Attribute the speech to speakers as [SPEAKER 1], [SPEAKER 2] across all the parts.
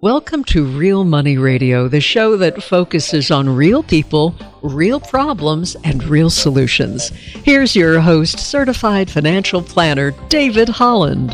[SPEAKER 1] Welcome to Real Money Radio, the show that focuses on real people, real problems, and real solutions. Here's your host, certified financial planner, David Holland.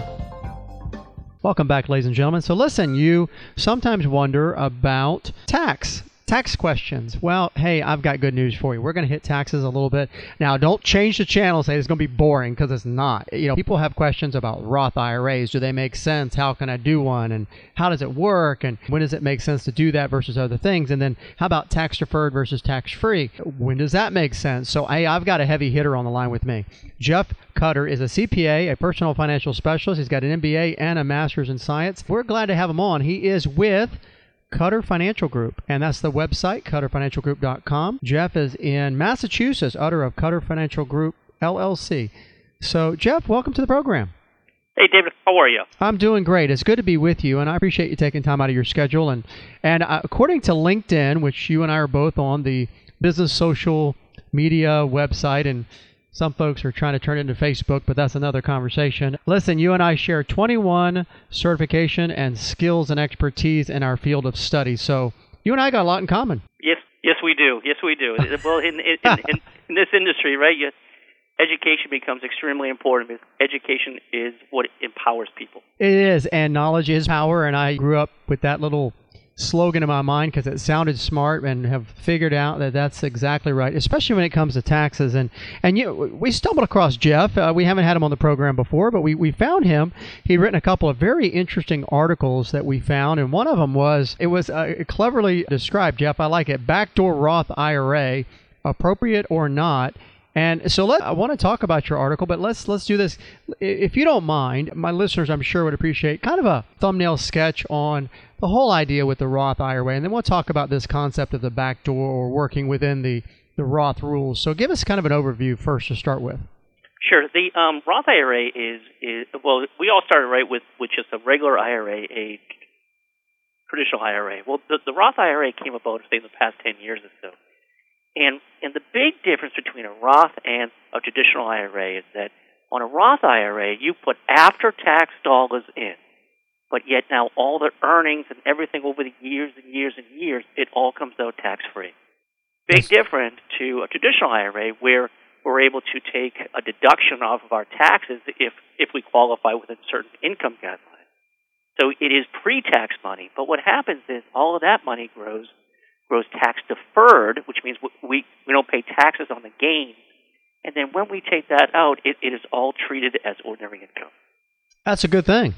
[SPEAKER 2] Welcome back, ladies and gentlemen. So listen, you sometimes wonder about tax questions. Well, hey, I've got good news for you. We're going to hit taxes a little bit. Now, don't change the channel and say it's going to be boring, because it's not. You know, people have questions about Roth IRAs. Do they make sense? How can I do one? And how does it work? And when does it make sense to do that versus other things? And then how about tax deferred versus tax free? When does that make sense? So I've got a heavy hitter on the line with me. Jeff Cutter is a CPA, a personal financial specialist. He's got an MBA and a master's in science. We're glad to have him on. He is with Cutter Financial Group, and that's the website, cutterfinancialgroup.com. Jeff is in Massachusetts, owner of Cutter Financial Group, LLC. So, Jeff, welcome to the program.
[SPEAKER 3] Hey, David, how are you?
[SPEAKER 2] I'm doing great. It's good to be with you, and I appreciate you taking time out of your schedule. And according to LinkedIn, which you and I are both on, the business social media website, and some folks are trying to turn it into Facebook, but that's another conversation. Listen, you and I share 21 certification and skills and expertise in our field of study. So you and I got a lot in common.
[SPEAKER 3] Yes, we do. Well, in this industry, right, education becomes extremely important, because education is what empowers people.
[SPEAKER 2] It is, and knowledge is power, and I grew up with that little slogan in my mind because it sounded smart, and have figured out that that's exactly right, especially when it comes to taxes. And we stumbled across Jeff. We haven't had him on the program before, but we found him. He'd written a couple of very interesting articles that we found, and one of them was cleverly described, Jeff. I like it. Backdoor Roth IRA, appropriate or not. And so I want to talk about your article, but let's do this. If you don't mind, my listeners, I'm sure, would appreciate kind of a thumbnail sketch on the whole idea with the Roth IRA, and then we'll talk about this concept of the backdoor, or working within the Roth rules. So give us kind of an overview first to start with.
[SPEAKER 3] Sure. The Roth IRA is well, we all started right with just a regular IRA, a traditional IRA. Well, the Roth IRA came about, say, in the past 10 years or so. And the big difference between a Roth and a traditional IRA is that on a Roth IRA, you put after-tax dollars in, but yet now all the earnings and everything over the years and years and years, it all comes out tax-free. Big difference to a traditional IRA, where we're able to take a deduction off of our taxes if we qualify within certain income guidelines. So it is pre-tax money, but what happens is all of that money grows tax deferred, which means we don't pay taxes on the gain. And then when we take that out, it is all treated as ordinary income.
[SPEAKER 2] That's a good thing.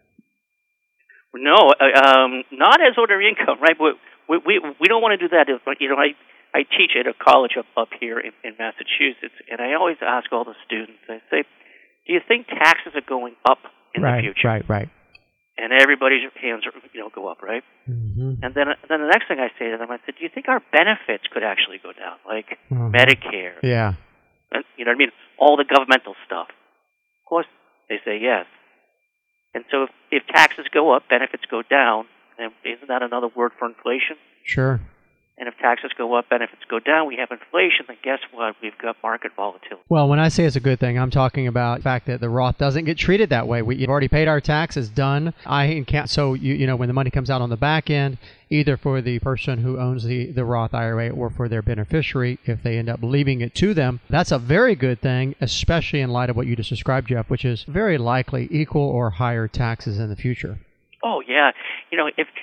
[SPEAKER 3] No, not as ordinary income, right? We don't want to do that. You know, I teach at a college up here in Massachusetts, and I always ask all the students, I say, do you think taxes are going up in the future?
[SPEAKER 2] Right.
[SPEAKER 3] And everybody's hands go up, right?
[SPEAKER 2] Mm-hmm.
[SPEAKER 3] And then the next thing I say to them, I said, do you think our benefits could actually go down, like Medicare?
[SPEAKER 2] Yeah.
[SPEAKER 3] And, you know what I mean? All the governmental stuff. Of course, they say yes. And so if taxes go up, benefits go down, and isn't that another word for inflation?
[SPEAKER 2] Sure.
[SPEAKER 3] And if taxes go up, benefits go down, we have inflation, then guess what? We've got market volatility.
[SPEAKER 2] Well, when I say it's a good thing, I'm talking about the fact that the Roth doesn't get treated that way. You've already paid our taxes, done. So, you know, when the money comes out on the back end, either for the person who owns the Roth IRA or for their beneficiary, if they end up leaving it to them, that's a very good thing, especially in light of what you just described, Jeff, which is very likely equal or higher taxes in the future.
[SPEAKER 3] Oh, yeah. You know, if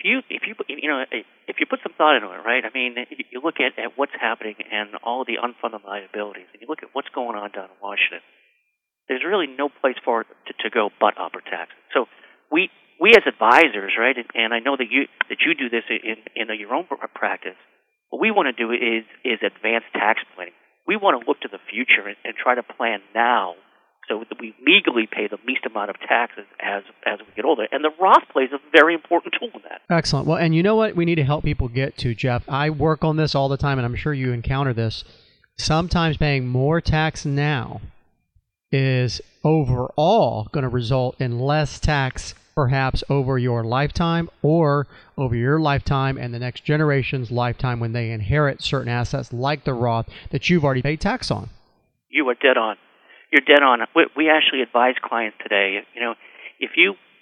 [SPEAKER 3] you put some thought into it, right? I mean, you look at what's happening and all the unfunded liabilities, and you look at what's going on down in Washington. There's really no place for it to go but upper taxes. So we as advisors, right? And I know that you do this in your own practice. What we want to do is advanced tax planning. We want to look to the future and try to plan now, so that we legally pay the least amount of taxes as we get older. And the Roth plays a very important tool in that.
[SPEAKER 2] Excellent. Well, and you know what we need to help people get to, Jeff? I work on this all the time, and I'm sure you encounter this. Sometimes paying more tax now is overall going to result in less tax, perhaps over your lifetime or over your lifetime and the next generation's lifetime when they inherit certain assets like the Roth that you've already paid tax on. You
[SPEAKER 3] are dead on. You're dead on. We actually advise clients today, you know, if you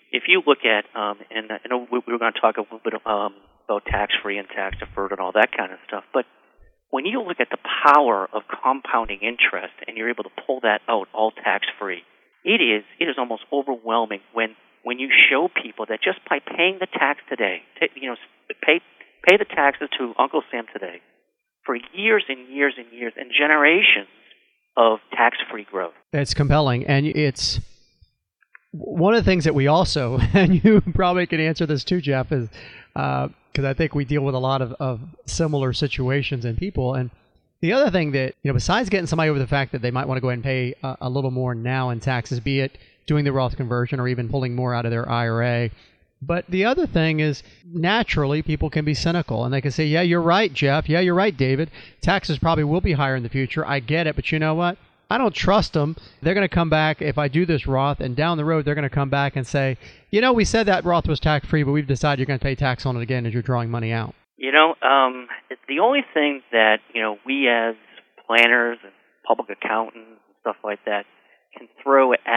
[SPEAKER 3] if you look at, and I know we were going to talk a little bit about tax-free and tax-deferred and all that kind of stuff, but when you look at the power of compounding interest and you're able to pull that out all tax-free, it is almost overwhelming when you show people that just by paying the tax today, pay the taxes to Uncle Sam today, for years and years and years and generations of tax-free growth.
[SPEAKER 2] It's compelling, and it's one of the things that we also, and you probably can answer this too, Jeff, is because I think we deal with a lot of similar situations and people. And the other thing that, besides getting somebody over the fact that they might want to go ahead and pay a little more now in taxes, be it doing the Roth conversion or even pulling more out of their IRA. But the other thing is, naturally, people can be cynical, and they can say, yeah, you're right, Jeff. Yeah, you're right, David. Taxes probably will be higher in the future. I get it, but you know what? I don't trust them. They're going to come back if I do this Roth, and down the road, they're going to come back and say, we said that Roth was tax-free, but we've decided you're going to pay tax on it again as you're drawing money out.
[SPEAKER 3] The only thing that, we as planners and public accountants and stuff like that can throw at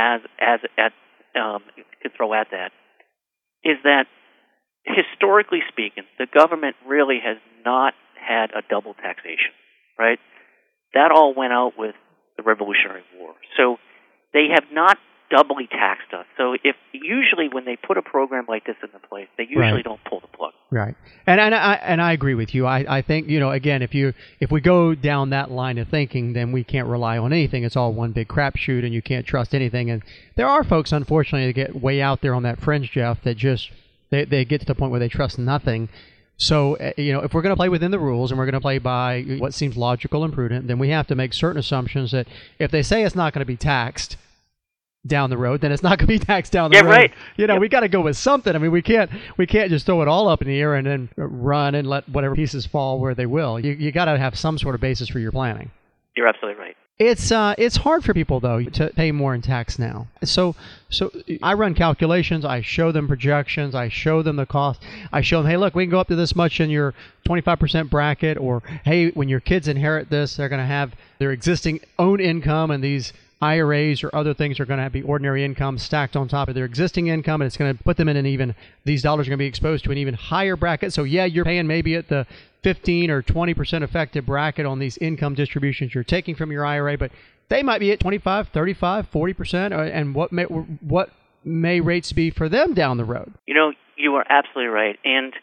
[SPEAKER 3] that is that, historically speaking, the government really has not had a double taxation, right? That all went out with the Revolutionary War. So they have not doubly taxed us. So usually when they put a program like this into place, they usually don't pull the plug.
[SPEAKER 2] Right. And I agree with you. I think, again, if we go down that line of thinking, then we can't rely on anything. It's all one big crapshoot, and you can't trust anything. And there are folks, unfortunately, that get way out there on that fringe, Jeff, that just they get to the point where they trust nothing. So, if we're going to play within the rules and we're going to play by what seems logical and prudent, then we have to make certain assumptions that if they say it's not going to be taxed down the road, then it's not going to be taxed down the road.
[SPEAKER 3] Right.
[SPEAKER 2] We got to go with something. I mean, we can't just throw it all up in the air and then run and let whatever pieces fall where they will. You got to have some sort of basis for your planning.
[SPEAKER 3] You're absolutely right.
[SPEAKER 2] It's hard for people, though, to pay more in tax now. So I run calculations. I show them projections. I show them the cost. I show them, hey, look, we can go up to this much in your 25% bracket, or hey, when your kids inherit this, they're going to have their existing own income, and these IRAs or other things are going to be ordinary income stacked on top of their existing income, and it's going to put them in these dollars are going to be exposed to an even higher bracket. So yeah, you're paying maybe at the 15 or 20% effective bracket on these income distributions you're taking from your IRA, but they might be at 25, 35, 40%, and what may rates be for them down the road?
[SPEAKER 3] You are absolutely right. And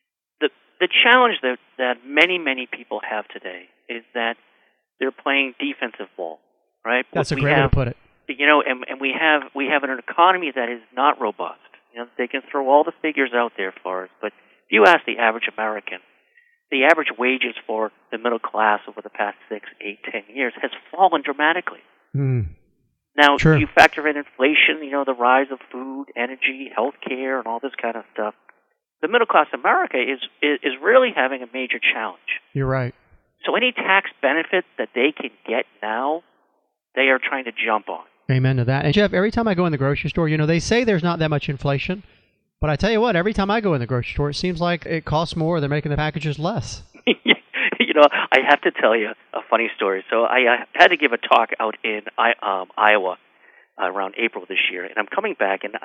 [SPEAKER 3] the challenge that many people have today is that they're playing defensive ball. Right?
[SPEAKER 2] That's a great way to put it.
[SPEAKER 3] And we have an economy that is not robust. They can throw all the figures out there for us, but if you ask the average American, the average wages for the middle class over the past 6, 8, 10 years has fallen dramatically. Now,
[SPEAKER 2] Sure.
[SPEAKER 3] You factor in inflation, the rise of food, energy, healthcare, and all this kind of stuff. The middle class America is really having a major challenge.
[SPEAKER 2] You're right.
[SPEAKER 3] So any tax benefit that they can get now, they are trying to jump on.
[SPEAKER 2] Amen to that. And Jeff, every time I go in the grocery store, they say there's not that much inflation, but I tell you what, every time I go in the grocery store, it seems like it costs more. They're making the packages less.
[SPEAKER 3] I have to tell you a funny story. So I had to give a talk out in Iowa around April this year, and I'm coming back, and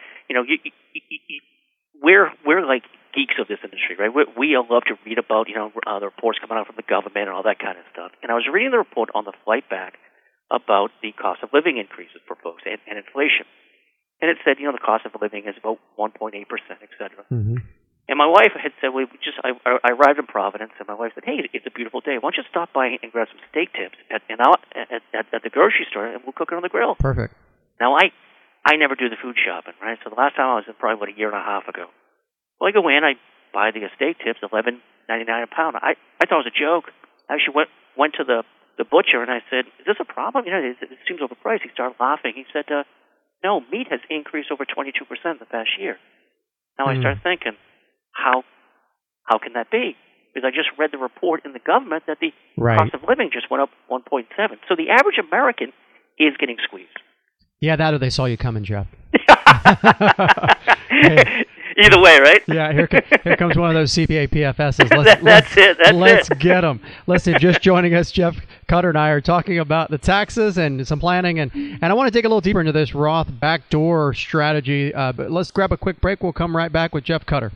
[SPEAKER 3] we're like geeks of this industry, right? We love to read about the reports coming out from the government and all that kind of stuff. And I was reading the report on the flight back about the cost of living increases for folks and inflation. And it said, the cost of living is about 1.8%, et cetera.
[SPEAKER 2] Mm-hmm.
[SPEAKER 3] And my wife had said, I arrived in Providence, and my wife said, hey, it's a beautiful day. Why don't you stop by and grab some steak tips at the grocery store, and we'll cook it on the grill.
[SPEAKER 2] Perfect.
[SPEAKER 3] Now, I never do the food shopping, right? So the last time I was in probably about a year and a half ago. Well, I go in, I buy the steak tips, $11.99 a pound. I thought it was a joke. I actually went to the butcher, and I said, is this a problem? It seems overpriced. He started laughing. He said, no, meat has increased over 22% in the past year. Now I started thinking, how can that be? Because I just read the report in the government that the cost of living just went up 1.7. So the average American is getting squeezed.
[SPEAKER 2] Yeah, that or they saw you coming, Jeff.
[SPEAKER 3] Either way, right?
[SPEAKER 2] Yeah, here comes one of those CPA PFSs.
[SPEAKER 3] That's it.
[SPEAKER 2] Let's get them. Listen, just joining us, Jeff Cutter and I are talking about the taxes and some planning, and I want to dig a little deeper into this Roth backdoor strategy, but let's grab a quick break. We'll come right back with Jeff Cutter.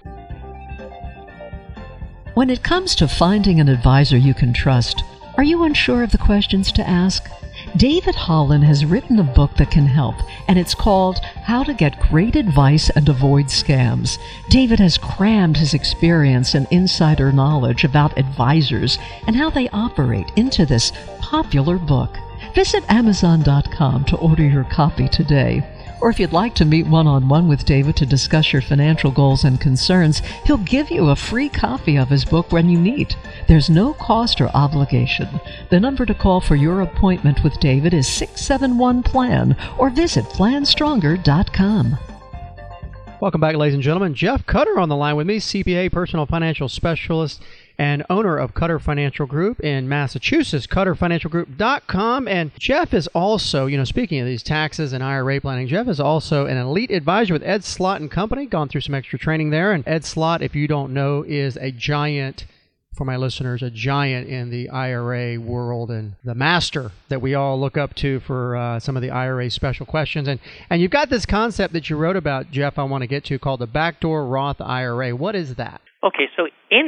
[SPEAKER 1] When it comes to finding an advisor you can trust, are you unsure of the questions to ask? David Holland has written a book that can help, and it's called How to Get Great Advice and Avoid Scams. David has crammed his experience and insider knowledge about advisors and how they operate into this popular book. Visit Amazon.com to order your copy today. Or if you'd like to meet one-on-one with David to discuss your financial goals and concerns, he'll give you a free copy of his book when you meet. There's no cost or obligation. The number to call for your appointment with David is 671-PLAN or visit planstronger.com.
[SPEAKER 2] Welcome back, ladies and gentlemen. Jeff Cutter on the line with me, CPA, personal financial specialist, and owner of Cutter Financial Group in Massachusetts, CutterFinancialGroup.com. And Jeff is also, speaking of these taxes and IRA planning, Jeff is also an elite advisor with Ed Slott and Company. Gone through some extra training there. And Ed Slott, if you don't know, is a giant, for my listeners, a giant in the IRA world and the master that we all look up to for some of the IRA special questions. And you've got this concept that you wrote about, Jeff, I want to get to, called the backdoor Roth IRA. What is that?
[SPEAKER 3] Okay, so in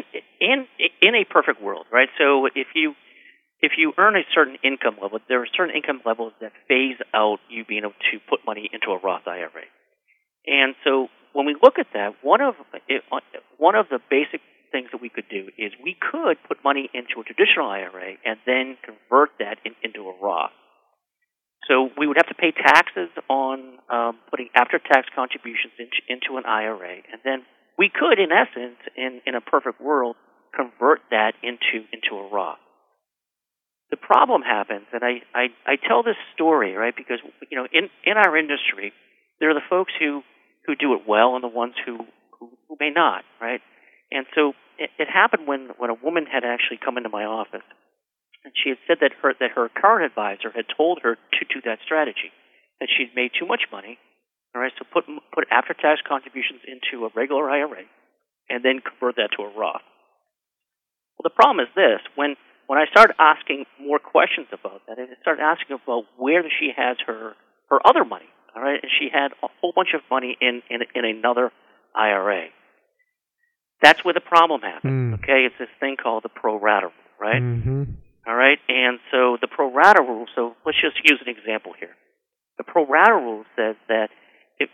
[SPEAKER 3] a perfect world, right? So if you earn a certain income level, there are certain income levels that phase out you being able to put money into a Roth IRA. And so when we look at that, one of the basic things that we could do is we could put money into a traditional IRA and then convert that into a Roth. So we would have to pay taxes on putting after-tax contributions into an IRA, and then we could, in essence, in a perfect world, convert that into a Roth. The problem happens, and I tell this story, right, because in our industry, there are the folks who do it well and the ones who may not, right? And so it happened when a woman had actually come into my office, and she had said that her current advisor had told her to do that strategy, that she'd made too much money. All right, so put after-tax contributions into a regular IRA, and then convert that to a Roth. Well, the problem is this: when I started asking more questions about that, and I started asking about where she has her other money, all right, and she had a whole bunch of money in another IRA. That's where the problem happens. Okay, it's this thing called the pro rata rule, right?
[SPEAKER 2] Mm-hmm.
[SPEAKER 3] All right, and so the pro rata rule. So let's just use an example here. The pro rata rule says that if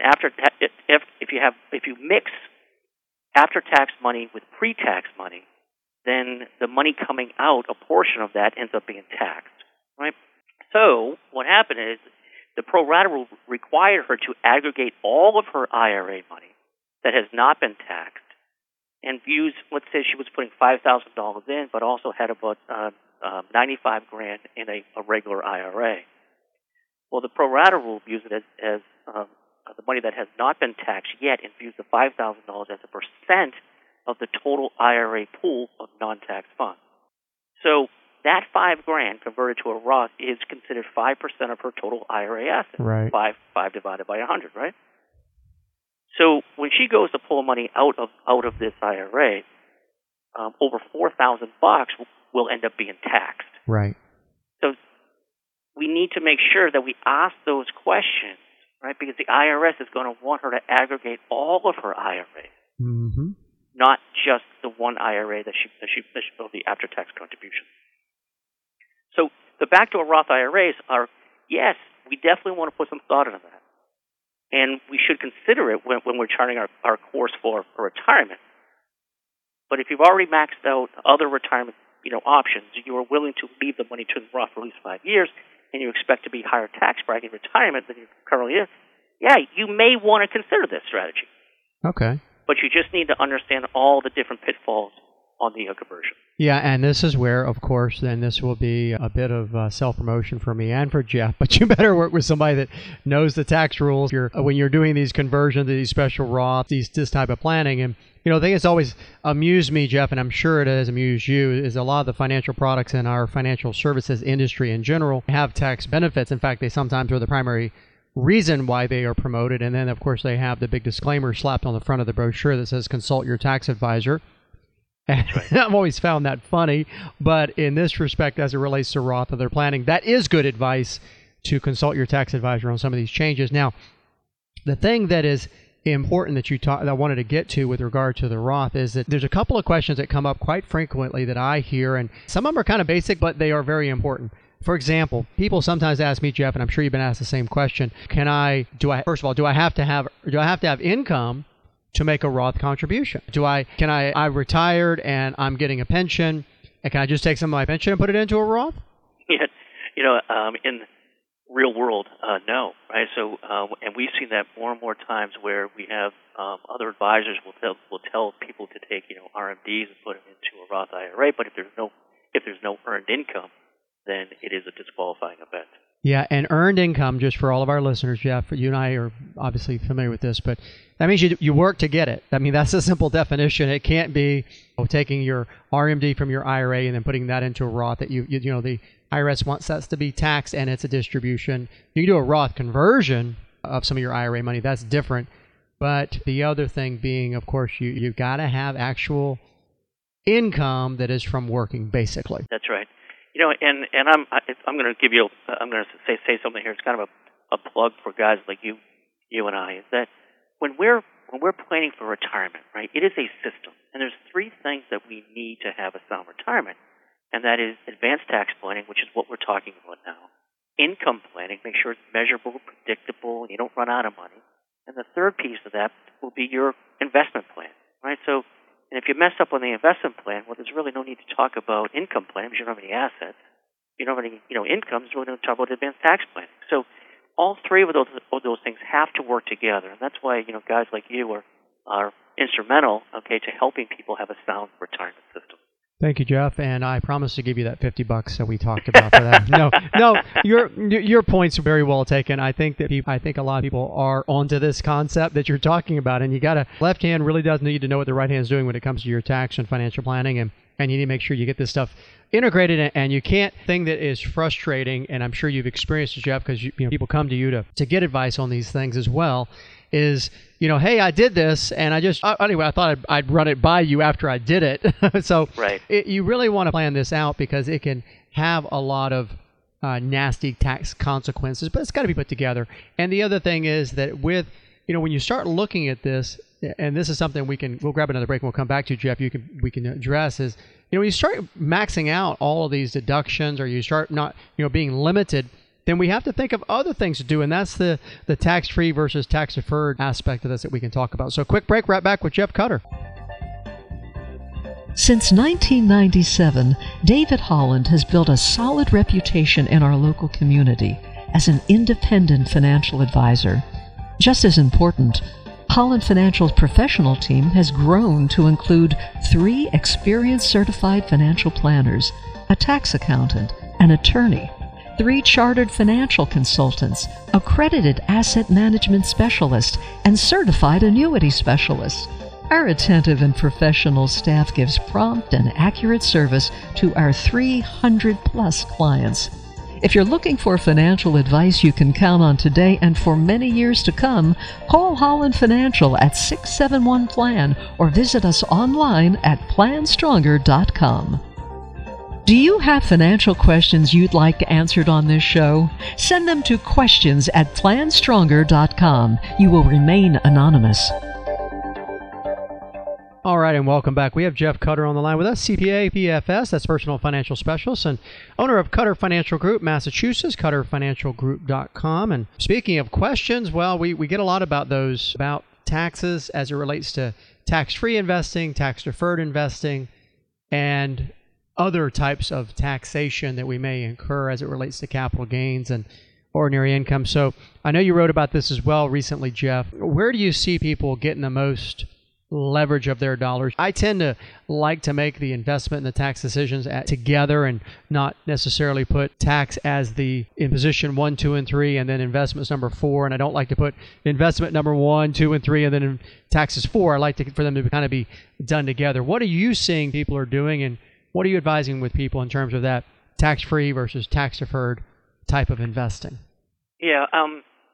[SPEAKER 3] you mix after-tax money with pre-tax money, then the money coming out, a portion of that ends up being taxed, right? So what happened is the pro rata rule required her to aggregate all of her IRA money that has not been taxed and use, let's say she was putting $5,000 in, but also had about $95,000 in a regular IRA. Well, the pro rata rule views it as the money that has not been taxed yet, and views the $5,000 as a percent of the total IRA pool of non-tax funds. So that $5,000 converted to a Roth is considered 5% of her total IRA asset.
[SPEAKER 2] Right.
[SPEAKER 3] 5 divided by 100, right? So when she goes to pull money out of this IRA, over $4,000 will end up being taxed.
[SPEAKER 2] Right.
[SPEAKER 3] So we need to make sure that we ask those questions, right? Because the IRS is going to want her to aggregate all of her IRAs, not just the one IRA that she built the after-tax contribution. So the backdoor Roth IRAs are, yes, we definitely want to put some thought into that. And we should consider it when we're charting our course for retirement. But if you've already maxed out other retirement options, you are willing to leave the money to the Roth for at least 5 years, and you expect to be higher tax bracket in retirement than you currently is, you may want to consider this strategy.
[SPEAKER 2] Okay.
[SPEAKER 3] But you just need to understand all the different pitfalls on the conversion.
[SPEAKER 2] Yeah, and this is where, of course, then this will be a bit of self-promotion for me and for Jeff, but you better work with somebody that knows the tax rules when you're doing these conversions, these special Roth, this type of planning. And, the thing that's always amused me, Jeff, and I'm sure it has amused you, is a lot of the financial products in our financial services industry in general have tax benefits. In fact, they sometimes are the primary reason why they are promoted. And then, of course, they have the big disclaimer slapped on the front of the brochure that says consult your tax advisor. And I've always found that funny. But in this respect, as it relates to Roth and their planning, that is good advice to consult your tax advisor on some of these changes. Now, the thing that is important that I wanted to get to with regard to the Roth is that there's a couple of questions that come up quite frequently that I hear, and some of them are kind of basic, but they are very important. For example, people sometimes ask me, Jeff, and I'm sure you've been asked the same question: first of all, do I have to have income to make a Roth contribution? I'm retired and I'm getting a pension, and can I just take some of my pension and put it into a Roth?
[SPEAKER 3] Yeah, in real world, no, right? So, and we've seen that more and more times where we have other advisors will tell people to take RMDs and put them into a Roth IRA, but if there's no earned income, then it is a disqualifying event.
[SPEAKER 2] Yeah, and earned income, just for all of our listeners, Jeff, you and I are obviously familiar with this, but that means you work to get it. I mean, that's a simple definition. It can't be taking your RMD from your IRA and then putting that into a Roth that the IRS wants that to be taxed and it's a distribution. You can do a Roth conversion of some of your IRA money. That's different. But the other thing being, of course, you've got to have actual income that is from working, basically.
[SPEAKER 3] That's right. And I'm going to say something here. It's kind of a plug for guys like you and I. Is that when we're planning for retirement, right? It is a system, and there's three things that we need to have a sound retirement, and that is advanced tax planning, which is what we're talking about now. Income planning, make sure it's measurable, predictable, and you don't run out of money. And the third piece of that will be your investment plan, right? So. And if you mess up on the investment plan, well, there's really no need to talk about income plan because you don't have any assets. You don't have any, income, so we don't talk about advanced tax planning. So all three of those things have to work together, and that's why guys like you are instrumental, to helping people have a sound retirement system.
[SPEAKER 2] Thank you, Jeff, and I promise to give you that $50 that we talked about for that. No, your point's very well taken. I think a lot of people are onto this concept that you're talking about, and left hand really does need to know what the right hand is doing when it comes to your tax and financial planning, and you need to make sure you get this stuff integrated. And you can't. Thing that is frustrating, and I'm sure you've experienced it, Jeff, because people come to you to get advice on these things as well. Is hey, I did this, and anyway, I thought I'd run it by you after I did it. So
[SPEAKER 3] right.
[SPEAKER 2] You really want to plan this out because it can have a lot of nasty tax consequences, but it's got to be put together. And the other thing is that with when you start looking at this, and this is something we'll grab another break and we'll come back to, Jeff. We can address is when you start maxing out all of these deductions, or you start not being limited, then we have to think of other things to do, and that's the tax-free versus tax-deferred aspect of this that we can talk about. So quick break, right back with Jeff Cutter.
[SPEAKER 1] Since 1997, David Holland has built a solid reputation in our local community as an independent financial advisor. Just as important, Holland Financial's professional team has grown to include 3 experienced certified financial planners, a tax accountant, an attorney, 3 chartered financial consultants, accredited asset management specialists, and certified annuity specialists. Our attentive and professional staff gives prompt and accurate service to our 300-plus clients. If you're looking for financial advice you can count on today and for many years to come, call Holland Financial at 671-PLAN or visit us online at planstronger.com. Do you have financial questions you'd like answered on this show? Send them to questions@planstronger.com. You will remain anonymous.
[SPEAKER 2] All right, and welcome back. We have Jeff Cutter on the line with us, CPA, PFS, that's Personal Financial Specialist, and owner of Cutter Financial Group, Massachusetts, CutterFinancialGroup.com. And speaking of questions, well, we get a lot about those, about taxes as it relates to tax-free investing, tax-deferred investing, and other types of taxation that we may incur as it relates to capital gains and ordinary income. So I know you wrote about this as well recently, Jeff. Where do you see people getting the most leverage of their dollars? I tend to like to make the investment and the tax decisions together and not necessarily put tax as in position 1, 2, and 3, and then investments number 4. And I don't like to put investment number 1, 2, and 3, and then taxes 4. I like for them to kind of be done together. What are you seeing people are doing, and what are you advising with people in terms of that tax-free versus tax-deferred type of investing?
[SPEAKER 3] Yeah,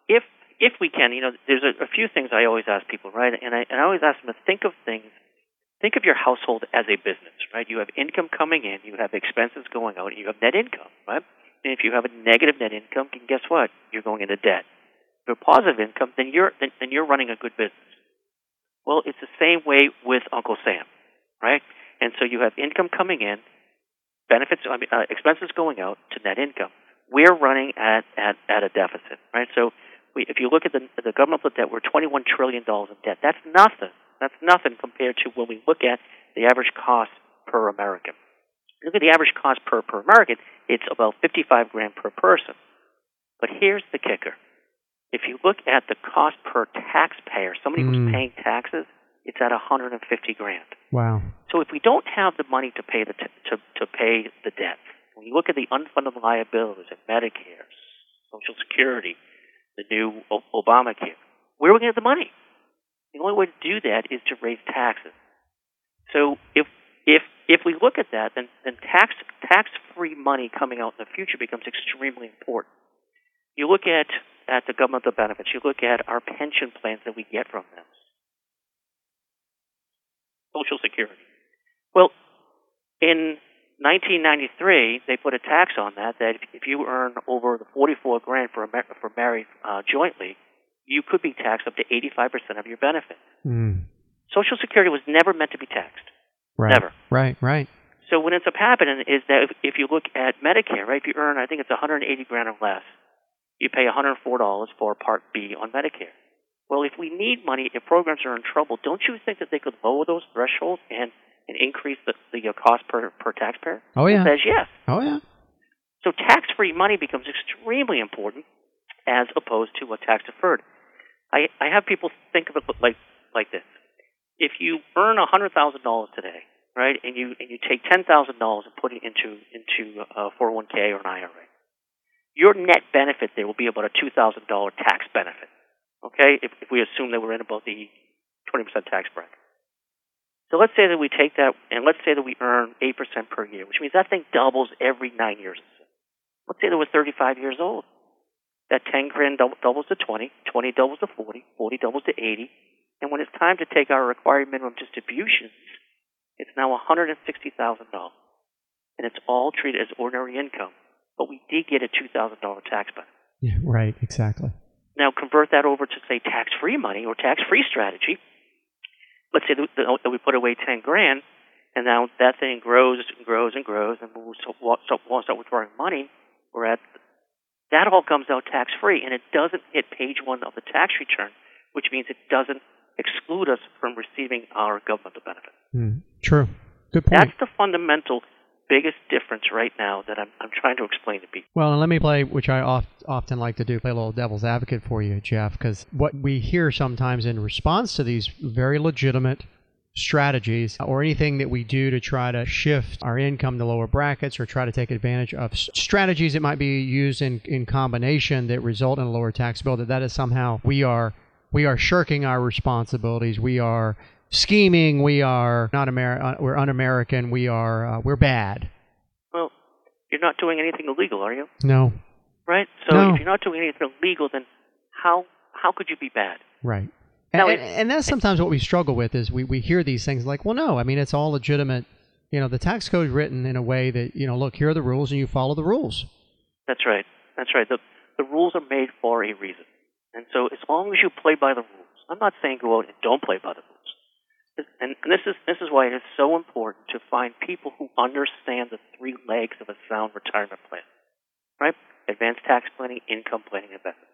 [SPEAKER 3] if we can, there's a few things I always ask people, right? And I always ask them to think of your household as a business, right? You have income coming in, you have expenses going out, and you have net income, right? And if you have a negative net income, then guess what? You're going into debt. If you have positive income, then you're running a good business. Well, it's the same way with Uncle Sam, right? And so you have income coming in, expenses going out to net income. We're running at a deficit, right? So if you look at the governmental debt, we're $21 trillion in debt. That's nothing. That's nothing compared to when we look at the average cost per American. Look at the average cost per American, it's about $55,000 per person. But here's the kicker. If you look at the cost per taxpayer, somebody who's paying taxes, it's at $150,000.
[SPEAKER 2] Wow.
[SPEAKER 3] So if we don't have the money to pay to pay the debt, when you look at the unfunded liabilities of Medicare, Social Security, the new Obamacare, where are we going to get the money? The only way to do that is to raise taxes. So if we look at that, then tax-free money coming out in the future becomes extremely important. You look at the governmental benefits. You look at our pension plans that we get from them. Social Security. Well, in 1993, they put a tax on that if you earn over the $44,000 for married jointly, you could be taxed up to 85% of your benefits. Social Security was never meant to be taxed.
[SPEAKER 2] Right.
[SPEAKER 3] Never.
[SPEAKER 2] Right.
[SPEAKER 3] So what ends up happening is that if you look at Medicare, right, if you earn, I think it's $180,000 or less, you pay $104 for Part B on Medicare. Well, if we need money, if programs are in trouble, don't you think that they could lower those thresholds and increase the cost per taxpayer?
[SPEAKER 2] Oh, yeah.
[SPEAKER 3] It says yes.
[SPEAKER 2] Oh, yeah.
[SPEAKER 3] So tax-free money becomes extremely important as opposed to a tax-deferred. I have people think of it like this. If you earn $100,000 today, right, and you take $10,000 and put it into a 401k or an IRA, your net benefit there will be about a $2,000 tax benefit. Okay, if we assume that we're in about the 20% tax bracket. So let's say that we take that, and let's say that we earn 8% per year, which means that thing doubles every 9 years. Let's say that we're 35 years old. That $10,000 doubles to 20, 20 doubles to 40, 40 doubles to 80, and when it's time to take our required minimum distributions, it's now $160,000, and it's all treated as ordinary income. But we did get a $2,000 tax benefit.
[SPEAKER 2] Yeah, right, exactly.
[SPEAKER 3] Now convert that over to, say, tax-free money or tax-free strategy. Let's say that we put away $10,000, and now that thing grows and grows and grows, and when we start withdrawing money, that all comes out tax-free, and it doesn't hit page 1 of the tax return, which means it doesn't exclude us from receiving our governmental benefit.
[SPEAKER 2] True. Good point.
[SPEAKER 3] That's the fundamental biggest difference right now that I'm trying to explain to people.
[SPEAKER 2] Well, and let me play, which I often like to do, play a little devil's advocate for you, Jeff, because what we hear sometimes in response to these very legitimate strategies or anything that we do to try to shift our income to lower brackets or try to take advantage of strategies that might be used in combination that result in a lower tax bill, that is somehow we are shirking our responsibilities. We are scheming. We are we're un-American. We're bad.
[SPEAKER 3] Well, you're not doing anything illegal, are you?
[SPEAKER 2] No.
[SPEAKER 3] Right? So
[SPEAKER 2] No.
[SPEAKER 3] if you're not doing anything illegal, then how could you be bad?
[SPEAKER 2] Right.
[SPEAKER 3] Now,
[SPEAKER 2] and that's sometimes what we struggle with is we hear these things like, well, no, I mean, it's all legitimate. The tax code is written in a way that, look, here are the rules and you follow the rules.
[SPEAKER 3] That's right. That's right. The rules are made for a reason. And so as long as you play by the rules, I'm not saying go out and don't play by the rules. And this is why it is so important to find people who understand the 3 legs of a sound retirement plan, right? Advanced tax planning, income planning, and benefits.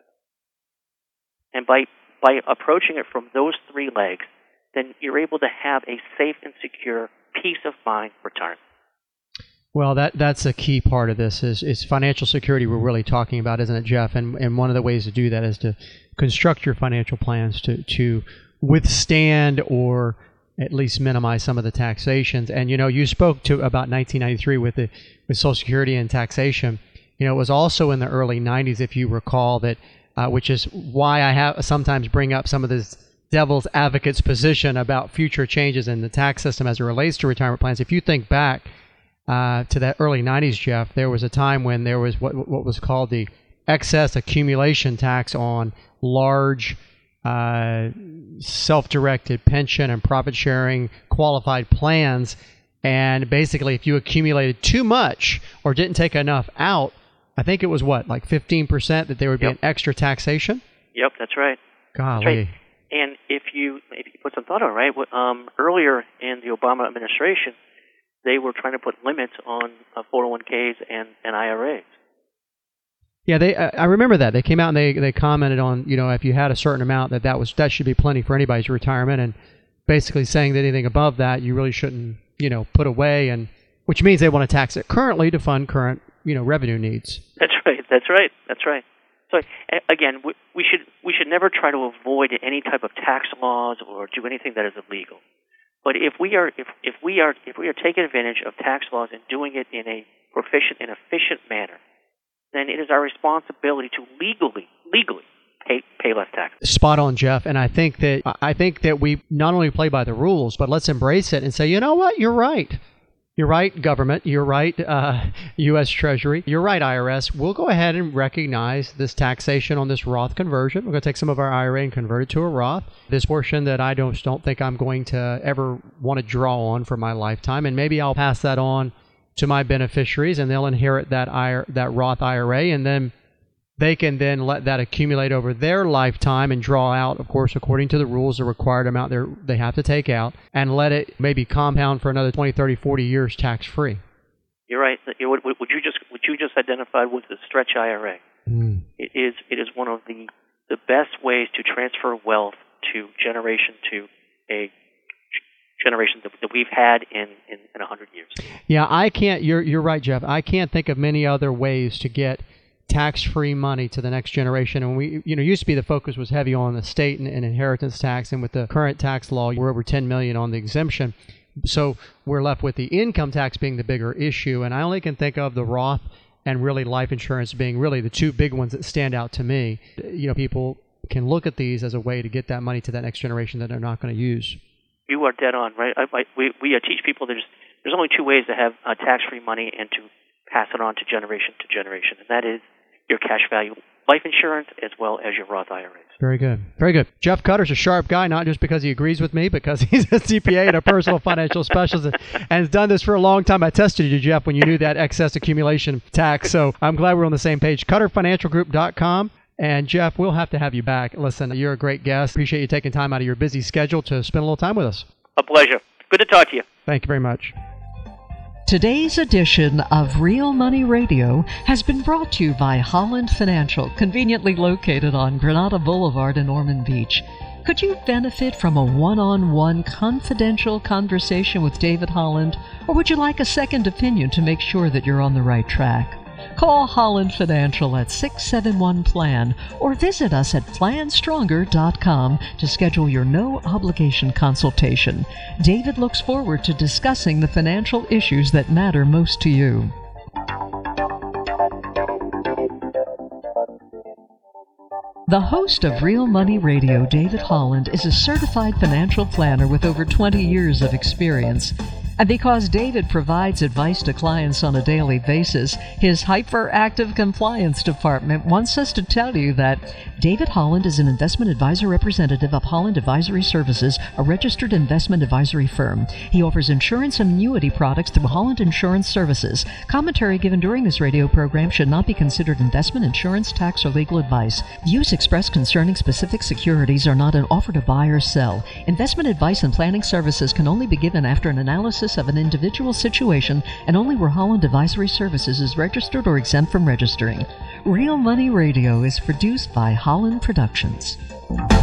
[SPEAKER 3] And by approaching it from those 3 legs, then you're able to have a safe and secure, peace of mind retirement.
[SPEAKER 2] Well, that's a key part of this is financial security we're really talking about, isn't it, Jeff? And one of the ways to do that is to construct your financial plans to withstand or at least minimize some of the taxations. And, you spoke to about 1993 with Social Security and taxation. It was also in the early 90s, if you recall, that which is why I sometimes bring up some of this devil's advocate's position about future changes in the tax system as it relates to retirement plans. If you think back to that early 90s, Jeff, there was a time when there was what was called the excess accumulation tax on large self-directed pension and profit-sharing qualified plans. And basically, if you accumulated too much or didn't take enough out, I think it was like 15% that there would be an extra taxation?
[SPEAKER 3] Yep, that's right.
[SPEAKER 2] Golly.
[SPEAKER 3] That's right. And if you put some thought on it, right, earlier in the Obama administration, they were trying to put limits on 401ks and IRAs.
[SPEAKER 2] Yeah, I remember that. They came out and they commented on, if you had a certain amount, that should be plenty for anybody's retirement, and basically saying that anything above that you really shouldn't, put away, and which means they want to tax it currently to fund current, revenue needs.
[SPEAKER 3] That's right. So again, we should never try to avoid any type of tax laws or do anything that is illegal. But if we are taking advantage of tax laws and doing it in a proficient and efficient manner, then it is our responsibility to legally pay less tax.
[SPEAKER 2] Spot on, Jeff. And I think that we not only play by the rules, but let's embrace it and say, you know what, you're right. You're right, government. You're right, U.S. Treasury. You're right, IRS. We'll go ahead and recognize this taxation on this Roth conversion. We're going to take some of our IRA and convert it to a Roth. This portion that I don't think I'm going to ever want to draw on for my lifetime, and maybe I'll pass that on to my beneficiaries, and they'll inherit that Roth IRA, and then they can then let that accumulate over their lifetime and draw out, of course, according to the rules, the required amount they have to take out, and let it maybe compound for another 20, 30, 40 years tax-free.
[SPEAKER 3] You're right. What you just identified was the stretch IRA. It is one of the best ways to transfer wealth to a generation that we've had in 100 years. Yeah,
[SPEAKER 2] I can't. You're right, Jeff. I can't think of many other ways to get tax-free money to the next generation. And we, used to be the focus was heavy on the estate and inheritance tax, and with the current tax law, we're over $10 million on the exemption. So we're left with the income tax being the bigger issue. And I only can think of the Roth and really life insurance being really the two big ones that stand out to me. People can look at these as a way to get that money to that next generation that they're not going to use.
[SPEAKER 3] You are dead on, right? We teach people there's only two ways to have tax-free money and to pass it on to generation, and that is your cash value life insurance as well as your Roth IRAs. Very good.
[SPEAKER 2] Very good. Jeff Cutter's a sharp guy, not just because he agrees with me, because he's a CPA and a personal financial specialist and has done this for a long time. I tested you, Jeff, when you knew that excess accumulation tax. So I'm glad we're on the same page. CutterFinancialGroup.com. And Jeff, we'll have to have you back. Listen, you're a great guest. Appreciate you taking time out of your busy schedule to spend a little time with us.
[SPEAKER 3] A pleasure. Good to talk to you.
[SPEAKER 2] Thank you very much.
[SPEAKER 1] Today's edition of Real Money Radio has been brought to you by Holland Financial, conveniently located on Granada Boulevard in Ormond Beach. Could you benefit from a one-on-one confidential conversation with David Holland, or would you like a second opinion to make sure that you're on the right track? Call Holland Financial at 671-PLAN or visit us at planstronger.com to schedule your no-obligation consultation. David looks forward to discussing the financial issues that matter most to you. The host of Real Money Radio, David Holland, is a certified financial planner with over 20 years of experience. And because David provides advice to clients on a daily basis, his hyperactive compliance department wants us to tell you that David Holland is an investment advisor representative of Holland Advisory Services, a registered investment advisory firm. He offers insurance and annuity products through Holland Insurance Services. Commentary given during this radio program should not be considered investment, insurance, tax, or legal advice. Views expressed concerning specific securities are not an offer to buy or sell. Investment advice and planning services can only be given after an analysis of an individual situation and only where Holland Advisory Services is registered or exempt from registering. Real Money Radio is produced by Holland Productions.